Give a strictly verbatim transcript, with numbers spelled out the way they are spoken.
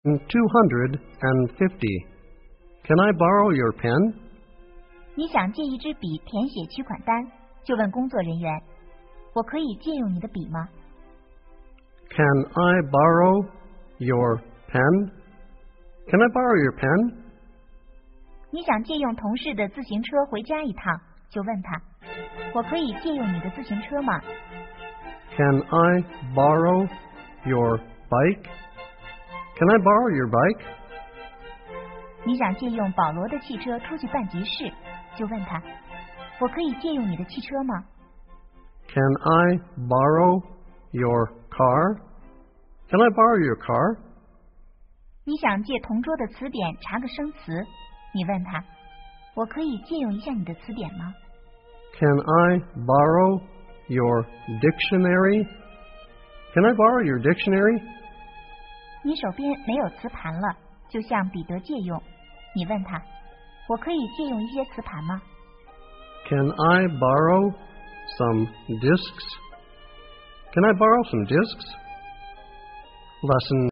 two hundred fifty. Can I borrow your pen? 你想借一支笔填写取款单，就问工作人员：我可以借用你的笔吗？ Can I borrow your pen? Can I borrow your pen? 你想借用同事的自行车回家一趟，就问他：我可以借用你的自行车吗？ Can I borrow your bike? Can I borrow your bike? 你想借用保罗的汽车出去办急事，就问他：我可以借用你的汽车吗？ Can I borrow your car? Can I borrow your car? 你想借同桌的词典查个生词，你问他：我可以借用一下你的词典吗？ Can I borrow your dictionary? Can I borrow your dictionary? 你手边没有磁盘了，就向彼得借用，你问他：我可以借用一些磁盘吗？ Can I borrow some discs? Can I borrow some discs? Lesson